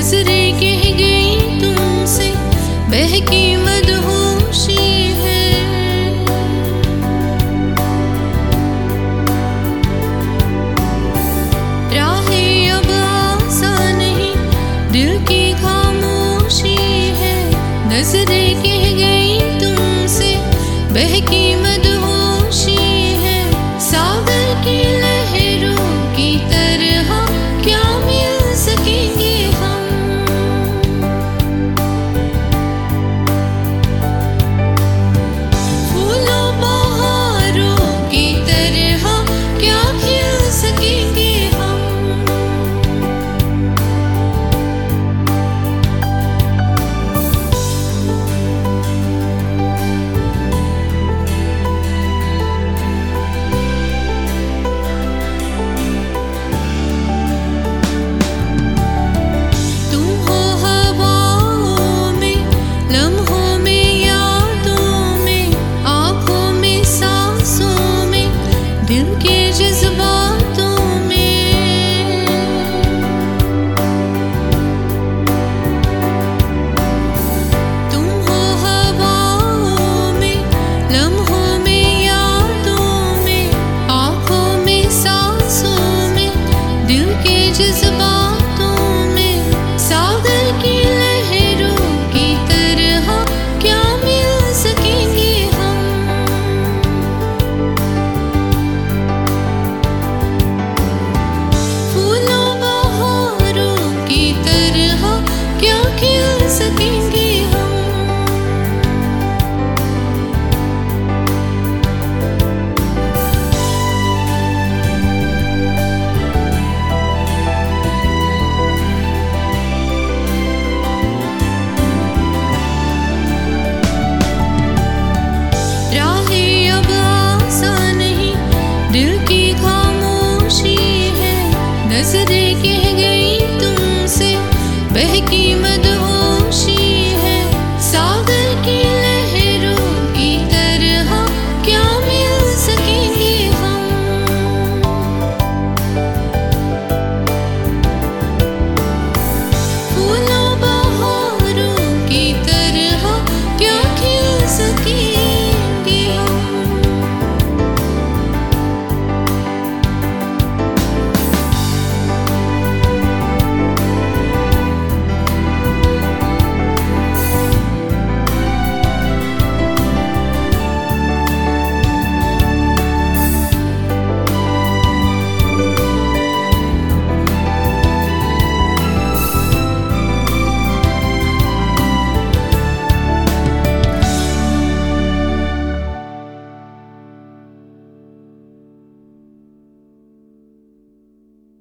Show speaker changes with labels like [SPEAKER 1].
[SPEAKER 1] नजरें कह गई तुमसे बहकी मदहोशी है। राहें अब आसान नहीं, दिल की खामोशी है। नजरें कह गई तुमसे बहकी मदहोशी है। सागर की लहरों की तरह क्या मिल सकेंगे हम। फूलों बहारों की तरह क्या खिल सकेंगे हम। तुम हो हवाओं में, लम्हों में, यादों में, आँखों में, सांसों में, दिल के जज्बातों में। तुम हो हवाओं में, लम्हों में, यादों में, आँखों में, सांसों में, दिल के जज्बातों में। सागर की लहरों की तरह क्या मिल सकेंगे हम। फूलों बहारों की तरह क्या खिल सकेंगे हम। राहें अब आसान नहीं, दिल की खामोशी है। नजरें कह गई तुमसे बहकी